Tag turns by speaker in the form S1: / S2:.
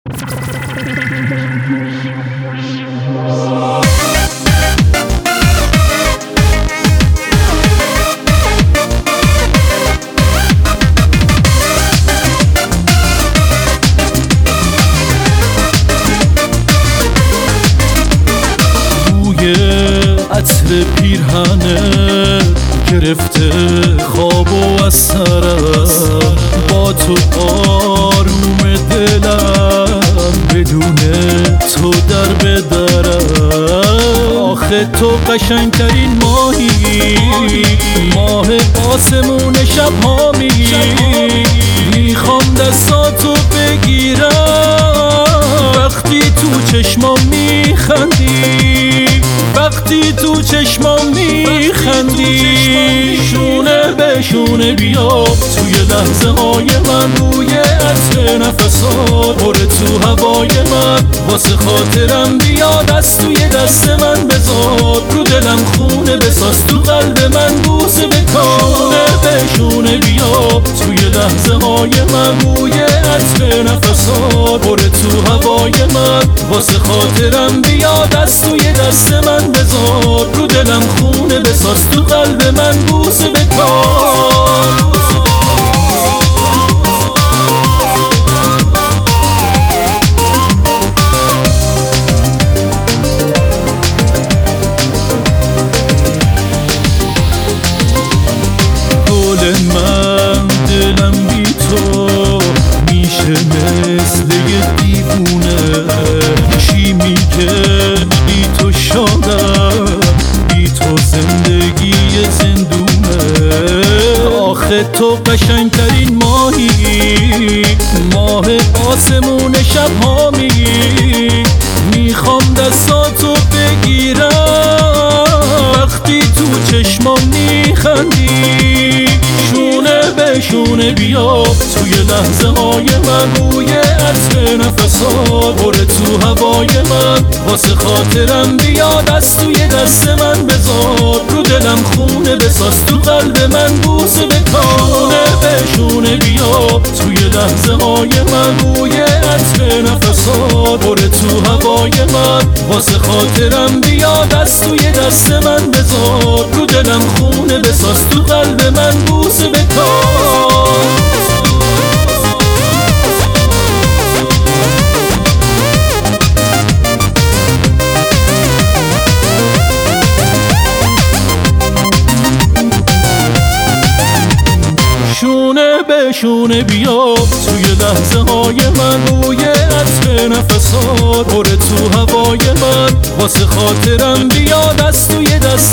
S1: عطر پیرهنه گرفته خواب و از سرم، با تو آروم دلم بدون تو در بدرم. آخه تو قشنگترین ماهی، ماه آسمون شبها میگی. میخوام دستاتو بگیرم وقتی تو چشمام میخندی، وقتی تو چشمام میخندی. شونه به شونه بیا توی لحظه های من، بوی عطر نفسات بره تو هوای من. واسه خاطرم بیا دست توی دست من بذار، رو دلم خونه بساز، تو قلب من بوسه بکار. شونه به شونه بیا توی لحظه های من، بوی عطر نفسات بره تو هوای من. واسه خاطرم بیا دست توی دست من بذار، رو دلم خونه بساز، تو قلب من بوسه بکار. گل من دلم بی تو میشه مثل یه دیوونه. چی میگه بی تو شادم، بی تو زندگی زندونه. آخه تو قشنگترین ماهی، ماه آسمون شبها میگی. میخوام دستاتو بگیرم وقتی تو چشمام میخندی. شونه به شونه بیا توی لحظه های من، بوی عطر نفسات بره تو هوای من. واسه خاطرم بیا دست توی دست من بذار، رو دلم خونه بساز، تو قلب من بوسه بکار. شونه به شونه بیا توی لحظه های من، بوی عطر نفسات بره تو هوای من. واسه خاطرم بیا دست توی دست من بذار، رو دلم خونه بساز، تو قلب من بوسه بکار. شونه به شونه بیا توی لحظه های من، بوی عطر نفسات بره تو هوای من. واسه خاطرم بیا دست توی دست